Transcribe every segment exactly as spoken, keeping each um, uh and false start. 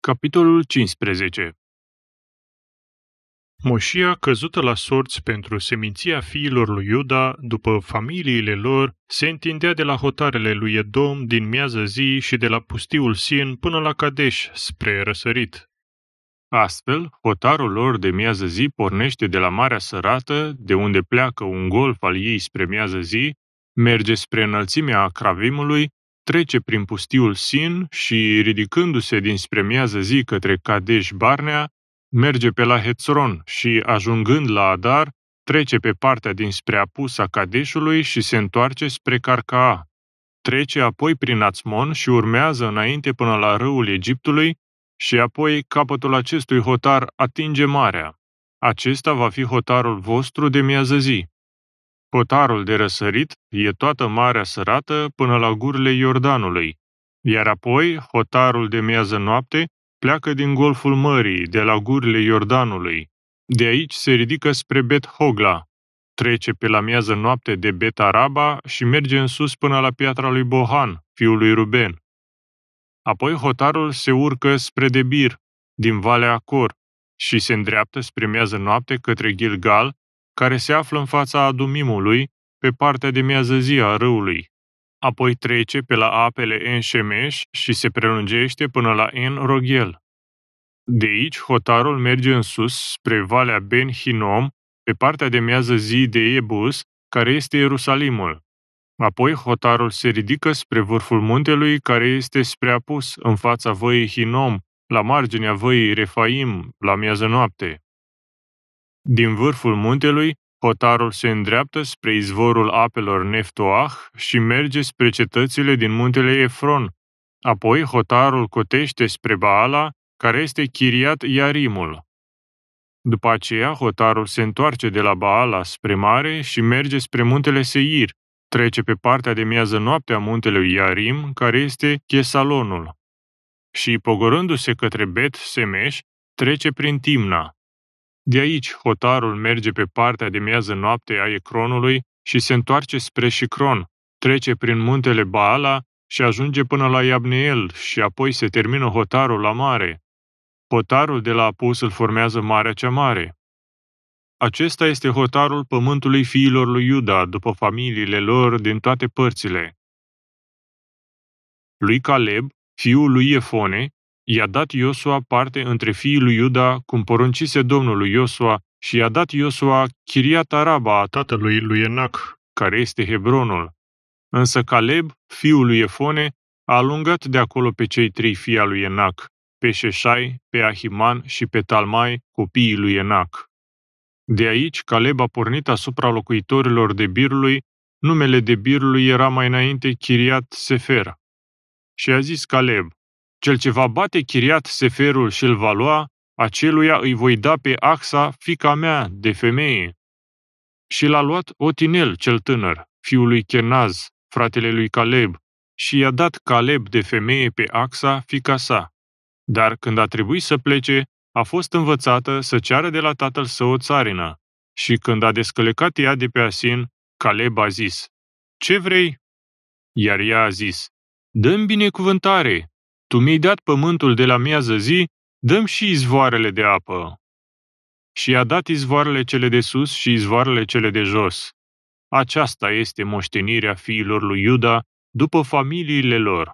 Capitolul cincisprezece. Moșia căzută la sorți pentru seminția fiilor lui Iuda, după familiile lor, se întindea de la hotarele lui Edom din miază zi și de la pustiul Sin până la Kadesh, spre răsărit. Astfel, hotarul lor de miază zi pornește de la Marea Sărată, de unde pleacă un golf al ei spre miază zi, merge spre înălțimea Acravimului, trece prin pustiul Sin și, ridicându-se dinspre miază zi către Kadesh Barnea, merge pe la Hețron și, ajungând la Adar, trece pe partea dinspre apus a Kadeshului și se întoarce spre Carcaa. Trece apoi prin Ațmon și urmează înainte până la râul Egiptului și apoi capătul acestui hotar atinge marea. Acesta va fi hotarul vostru de miază zi. Hotarul de răsărit e toată Marea Sărată până la gurile Iordanului, iar apoi hotarul de miază noapte pleacă din golful mării, de la gurile Iordanului. De aici se ridică spre Bet Hogla, trece pe la miază noapte de Bet Araba și merge în sus până la piatra lui Bohan, fiul lui Ruben. Apoi hotarul se urcă spre Debir, din Valea Acor, și se îndreaptă spre miază noapte către Gilgal, care se află în fața Adumimului, pe partea de miază zi a râului. Apoi trece pe la apele En-Shemesh și se prelungește până la En-Rogel. De aici, hotarul merge în sus spre Valea Ben-Hinom, pe partea de miază zi de Ebus, care este Ierusalimul. Apoi, hotarul se ridică spre vârful muntelui, care este spre apus, în fața văii Hinom, la marginea văii Refaim, la miază noapte. Din vârful muntelui, hotarul se îndreaptă spre izvorul apelor Neftoah și merge spre cetățile din muntele Efron. Apoi hotarul cotește spre Baala, care este Chiriat Iarimul. După aceea, hotarul se întoarce de la Baala spre mare și merge spre muntele Seir, trece pe partea de miază noapte a muntelui Iarim, care este Chesalonul. Și, pogorându-se către Bet Semesh, trece prin Timna. De aici, hotarul merge pe partea de miază noapte a Ecronului și se întoarce spre Shicron, trece prin muntele Baala și ajunge până la Iabneel și apoi se termină hotarul la mare. Hotarul de la apus îl formează Marea cea Mare. Acesta este hotarul pământului fiilor lui Iuda, după familiile lor din toate părțile. Lui Caleb, fiul lui Iefone, i-a dat Iosua parte între fiii lui Iuda, cum poruncise Domnul lui Iosua, și i-a dat Iosua Chiriat Araba a tatălui lui Enac, care este Hebronul. Însă Caleb, fiul lui Iefone, a alungat de acolo pe cei trei fii al lui Enac, pe Șeșai, pe Ahiman și pe Talmai, copiii lui Enac. De aici, Caleb a pornit asupra locuitorilor Debirului, numele Debirului era mai înainte Chiriat Sefer. Și a zis Caleb: cel ce va bate Chiriat Seferul și îl va lua, aceluia îi voi da pe Axa, fiica mea, de femeie. Și l-a luat Otinel cel tânăr, fiul lui Kenaz, fratele lui Caleb, și i-a dat Caleb de femeie pe Axa, fiica sa. Dar când a trebuit să plece, a fost învățată să ceară de la tatăl său o țarină. Și când a descălecat ea de pe Asin, Caleb a zis: ce vrei? Iar ea a zis: dă-mi binecuvântare. Tu mi-ai dat pământul de la miază zi, dă-mi și izvoarele de apă. Și i-a dat izvoarele cele de sus și izvoarele cele de jos. Aceasta este moștenirea fiilor lui Iuda, după familiile lor.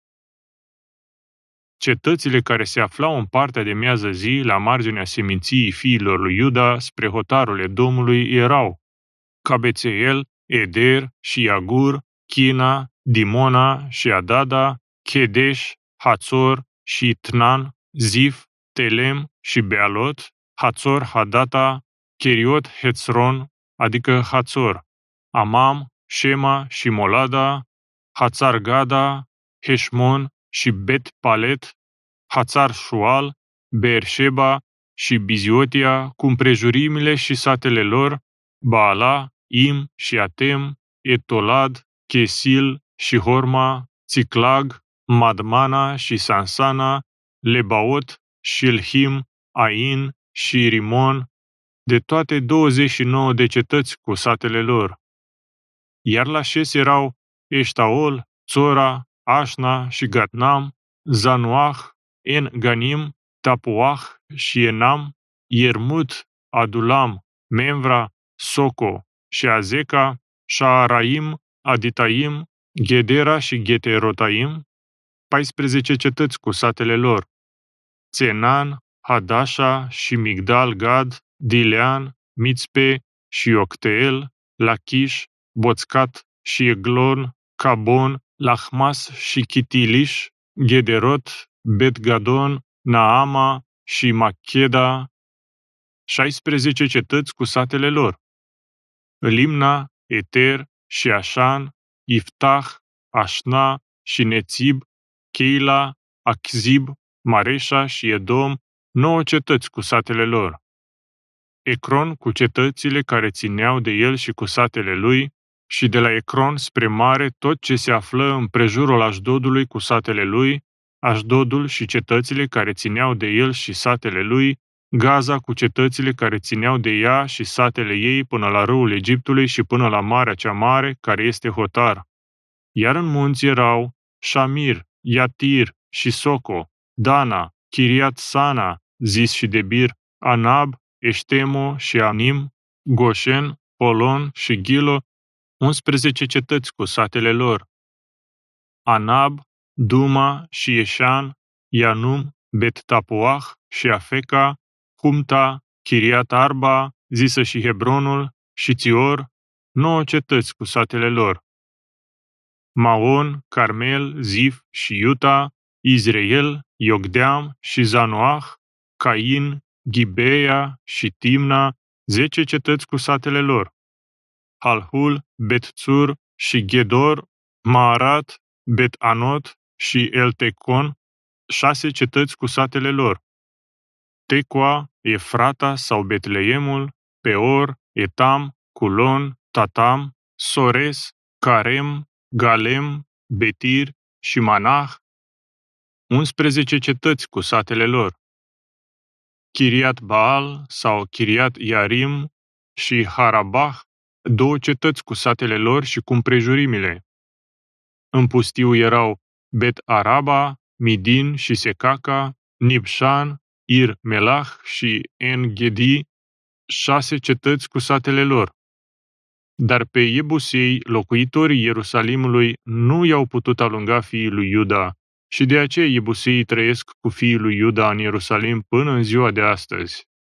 Cetățile care se aflau în partea de miază zi, la marginea seminției fiilor lui Iuda, spre hotarul Edomului, erau Cabețeel, Eder și Iagur, China, Dimona și Adada, Chedesh, Hațor și Tnan, Zif, Telem și Bealot, Hațor Hadata, Cheriot Hețron, adică Hațor, Amam, Shema și Molada, Hațar Gada, Heșmon și Bet Palet, Hațar Shual, Beersheba și Biziotia, cu împrejurimile și satele lor, Baala, Im și Atem, Etolad, Chesil și Horma, Țiclag, Madmana și Sansana, Lebaot, Shilhim, Ain și Rimon, de toate douăzeci și nouă de cetăți cu satele lor. Iar la Șes erau Eștaol, Țora, Așna și Gatnam, Zanuah, En Ganim, Tapuah și Enam, Iermut, Adulam, Memvra, Soco și Azeca, Shaaraim, Aditaim, Gedera și Geterotaim, paisprezece cetăți cu satele lor, Țenan, Hadasha și Migdal Gad, Dilean, Mitzpe și Octeel, Lachish, Boțcat și Eglon, Cabon, Lahmas și Chitilish, Gederot, Bet-Gadon, Naama și Macheda, șaisprezece cetăți cu satele lor, Limna, Eter și Așan, Iftah, Așna și Nețib, Cheila, Achzib, Mareșa și Edom, nouă cetăți cu satele lor. Ecron cu cetățile care țineau de el și cu satele lui, și de la Ecron spre mare tot ce se află în prejurul Așdodului cu satele lui, Așdodul și cetățile care țineau de el și satele lui, Gaza cu cetățile care țineau de ea și satele ei până la râul Egiptului și până la Marea cea Mare, care este hotar. Iar în munți erau Shamir, Yatir și Soco, Dana, Chiriat Sana, zis și Debir, Anab, Eștemo și Anim, Goshen, Polon și Gilo, unsprezece cetăți cu satele lor. Anab, Duma și Eșan, Ianum, Bet-Tapuah și Afeca, Humta, Chiriat Arba, zisă și Hebronul, și Țior, nouă cetăți cu satele lor. Maon, Carmel, Zif și Iuta, Izrael, Iogdeam și Zanoah, Cain, Ghibeia și Timna, zece cetăți cu satele lor. Halhul, Bet-Țur și Gedor, Maarat, Bet-Anot și Eltecon, șase cetăți cu satele lor. Tecoa, Efrata sau Betleemul, Peor, Etam, Culon, Tatam, Sores, Carem, Galem, Betir și Manah, unsprezece cetăți cu satele lor. Chiriat Baal sau Chiriat Iarim și Harabah, două cetăți cu satele lor și cu împrejurimile. În pustiu erau Bet-Araba, Midin și Secaca, Nibșan, Ir Melah și En-Gedi, șase cetăți cu satele lor. Dar pe Iebusei, locuitorii Ierusalimului, nu i-au putut alunga fiii lui Iuda, și de aceea Iebuseii trăiesc cu fiii lui Iuda în Ierusalim până în ziua de astăzi.